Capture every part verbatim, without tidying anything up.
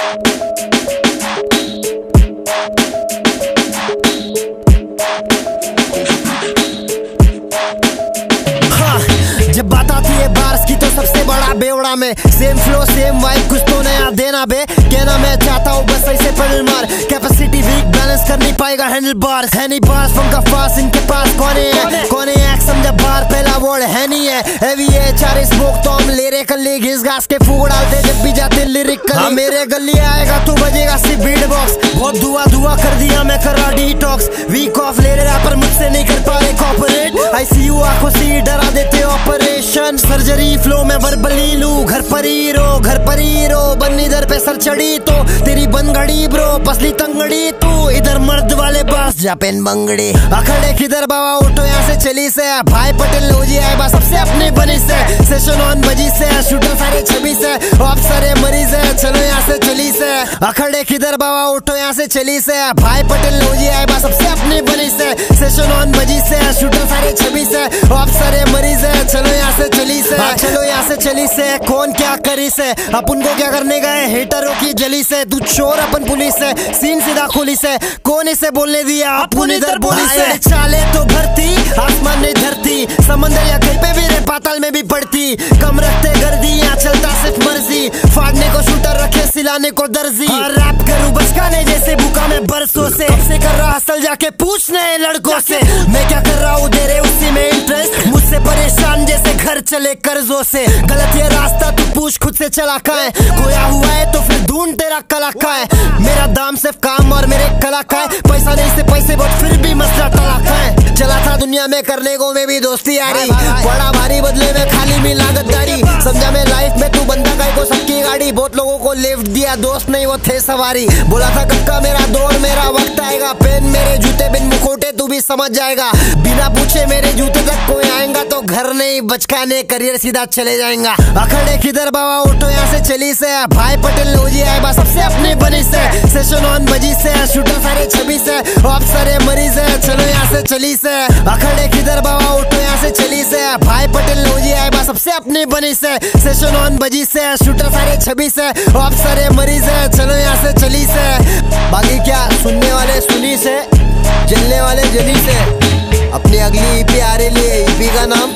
जब बात आती है बार्स की तो सबसे बड़ा बेवड़ा में सेम फ्लो सेम वाइब कुछ तो नया देना बे। कहना मैं चाहता हूँ बस ऐसे पेडल मार, कैपेसिटी वीक बैलेंस कर नहीं पाएगा हैंडल बार्स। है नहीं बार्स पंखा फास इनके पास कौन है कौन है एक्स समझा बार पहला वर्ड है नहीं है हैवी है चार स्मोक तो हम ले रहे कल्ली घिस घास के फूक डालते जब भी जाते लिरिक हाँ मेरे गली आएगा तो बजेगा सिर्फ बीट बॉक्स। बहुत धुआ धुआ कर दिया मैं कर रहा डिटॉक्स, वीक ऑफ ले रहा पर मुझसे नहीं कर पा रहे कॉपरेट। आईसीयू आंखों से डरा देते ऑपरेशन सर्जरी फ्लो में वर्बली लू घर पर ही रो घर पर ही रो बन्नी इधर पे सर चढ़ी तो तेरी बन घड़ी ब्रो पसली तंगड़ी तू इधर मर्द वाले बास जा पेन बंगड़ी अखड़े किधर बाबा उठो यहाँ से चली से भाई पटेल लोजी आए बस सबसे अपने बनी से सेशन ऑन बजी से शूटर सारे छवि से आप सारे मरीज है चलो यहाँ से चली से अखड़े किधर बाबा उठो यहाँ से चली से भाई पटेल लोजी आए बस सबसे अपने बनी से सेशन ऑन बजी से शूटर सारे छवि से आप सारे मरीज है चलो यहाँ से चली से चलो यहाँ से चली से कौन क्या करी से अपन को क्या करने गए हेटरों की जली से तू चोर अपन पुलिस है सीन सीधा खुली से कौन इसे बोलने दिया अपन इधर बोली से चाले तो भरती आसमान नहीं धरती समंदर या कहीं पे भी रे पाताल में भी पड़ती कम रखते गर्दी यहाँ चलता सिर्फ मर्जी फाड़ने को शूटर रखे सिलाने को दर्जी रैप करूँ बचकाने जैसे भूखा में बरसों से से कर रहा हसल जाके पूछने लड़कों से मैं क्या कर रहा हूँ दे रहे उसी में इंटरेस्ट मुझसे परेशान जैसे घर चले कर्जों से गलत ये रास्ता तू पूछ खुद से चला का है खोया हुआ है तो फिर ढूंढ तेरा कला का है मेरा दाम सिर्फ काम और मेरे कला का है पैसा नहीं से पैसे बहुत फिर भी मसला टला का है चला था दुनिया में करने को मैं भी दोस्ती आ रही बड़ा भारी बदले में खाली में लागतदारी समझा मैं लाइफ में तू बंदा का को सबकी गाड़ी बहुत लोगों को लिफ्ट दिया दोस्त नहीं वो थे सवारी बोला था कक्का मेरा दौर मेरा वक्त आएगा पेन मेरे जूते बिन मुखोटे तू भी समझ जाएगा बिना पूछे मेरे जूते तक कोई आएगा तो घर नहीं बचकाने करियर सीधा चले जाएगा अखड़े किधर बाबा उठो यहाँ से चली से भाई पटेल लोजी आए बस सबसे अपने बनी से सेशन ऑन बजी से शूटर सारे छवि से आप सारे मरीज है चलो यहाँ से चली से अखड़े किधर बाबा उठो यहाँ से चली से भाई पटेल लोजी आए बस सबसे अपने बनी से सेशन ऑन बजी से शूटर सारे छवि से आप सारे मरीज है चलो यहाँ से चली से बाकी क्या सुनने वाले सुनी से जलने वाले जली से अपनी अगली ईपी आ रही है ईपी का नाम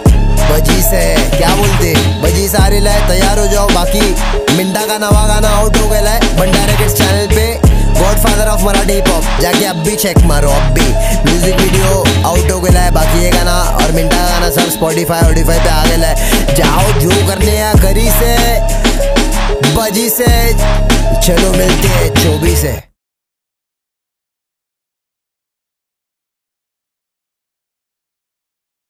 बजी से क्या बोलते बजी से आ रही है तैयार हो जाओ बाकी मिंटा का नवा गाना आउट हो गया है भंडारे के चैनल पे godfather of Marathi hip hop जाके अब भी चेक मारो अब भी म्यूजिक वीडियो आउट हो गया है बाकी ये गाना और मिंटा का गाना सब स्पॉटिफाई ऑडिफाई पे आ गया है जाओ जो करने या करी से बजी से चलो मिलते हैं चौबीस से।